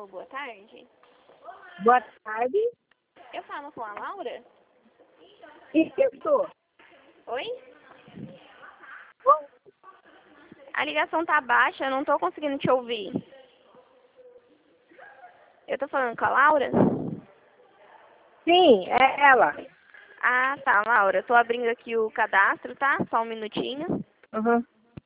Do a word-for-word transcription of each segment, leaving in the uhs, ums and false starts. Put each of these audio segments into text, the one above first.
boa tarde. Boa tarde. Eu falo com a Laura? Isso. Oi? A ligação tá baixa, eu não tô conseguindo te ouvir. Eu tô falando com a Laura? Sim, é ela. Ah, tá, Laura. Eu tô abrindo aqui o cadastro, tá? Só um minutinho. Uhum.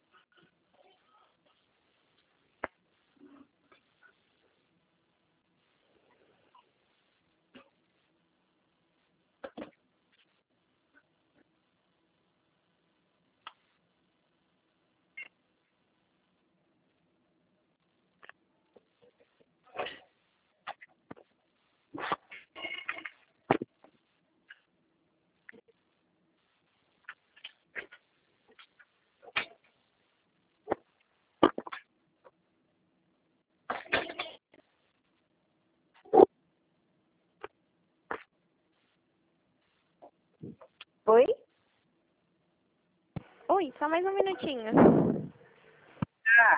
Oi? Oi, só mais um minutinho. Ah,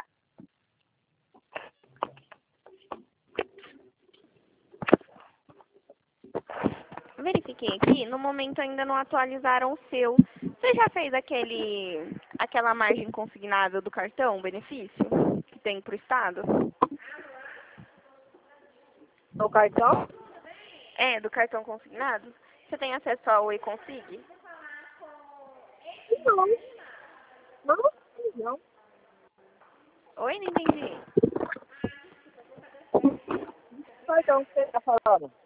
Verifiquei aqui, no momento ainda não atualizaram o seu. Você já fez aquele, aquela margem consignada do cartão, benefício, que tem pro Estado? no cartão? É, do cartão consignado? Você tem acesso ao e-consig? Não. Não, não. Oi, não entendi. Que cartão que você está falando?